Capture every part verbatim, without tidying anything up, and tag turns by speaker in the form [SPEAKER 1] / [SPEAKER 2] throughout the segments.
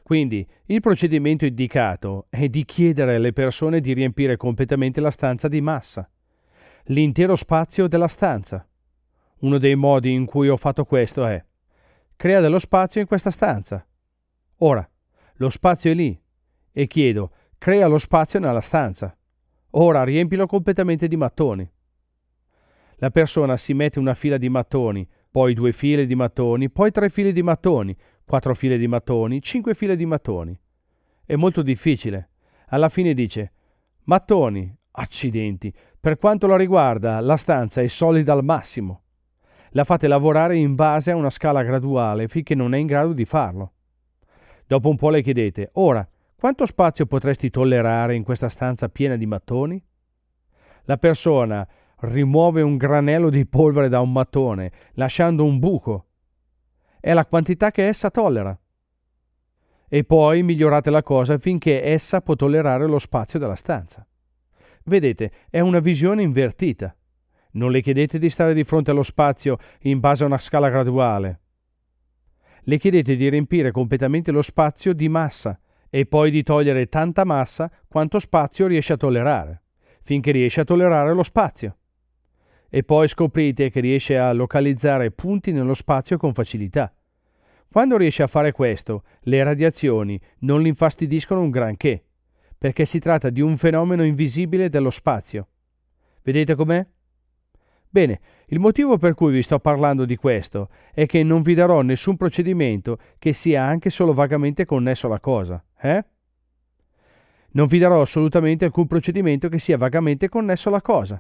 [SPEAKER 1] Quindi il procedimento indicato è di chiedere alle persone di riempire completamente la stanza di massa, l'intero spazio della stanza. Uno dei modi in cui ho fatto questo è: crea dello spazio in questa stanza. Ora, lo spazio è lì e chiedo: crea lo spazio nella stanza. Ora riempilo completamente di mattoni. La persona si mette una fila di mattoni, poi due file di mattoni, poi tre file di mattoni, quattro file di mattoni, cinque file di mattoni. È molto difficile. Alla fine dice: mattoni, accidenti, per quanto la riguarda la stanza è solida al massimo. La fate lavorare in base a una scala graduale finché non è in grado di farlo. Dopo un po' le chiedete: ora, quanto spazio potresti tollerare in questa stanza piena di mattoni? La persona rimuove un granello di polvere da un mattone, lasciando un buco. È la quantità che essa tollera. E poi migliorate la cosa finché essa può tollerare lo spazio della stanza. Vedete, è una visione invertita. Non le chiedete di stare di fronte allo spazio in base a una scala graduale. Le chiedete di riempire completamente lo spazio di massa e poi di togliere tanta massa quanto spazio riesce a tollerare, finché riesce a tollerare lo spazio. E poi scoprite che riesce a localizzare punti nello spazio con facilità. Quando riesce a fare questo, le radiazioni non li infastidiscono un granché, perché si tratta di un fenomeno invisibile dello spazio. Vedete com'è? Bene, il motivo per cui vi sto parlando di questo è che non vi darò nessun procedimento che sia anche solo vagamente connesso alla cosa, eh? Non vi darò assolutamente alcun procedimento che sia vagamente connesso alla cosa.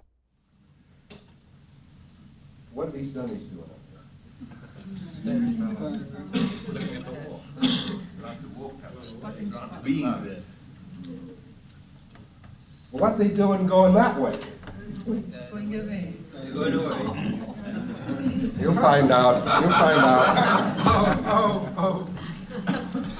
[SPEAKER 2] What are these dummies doing up there? Being there. What are they doing going that way?
[SPEAKER 3] Going away.
[SPEAKER 2] Going away. You'll find out. You'll find out.
[SPEAKER 3] Oh, oh, oh.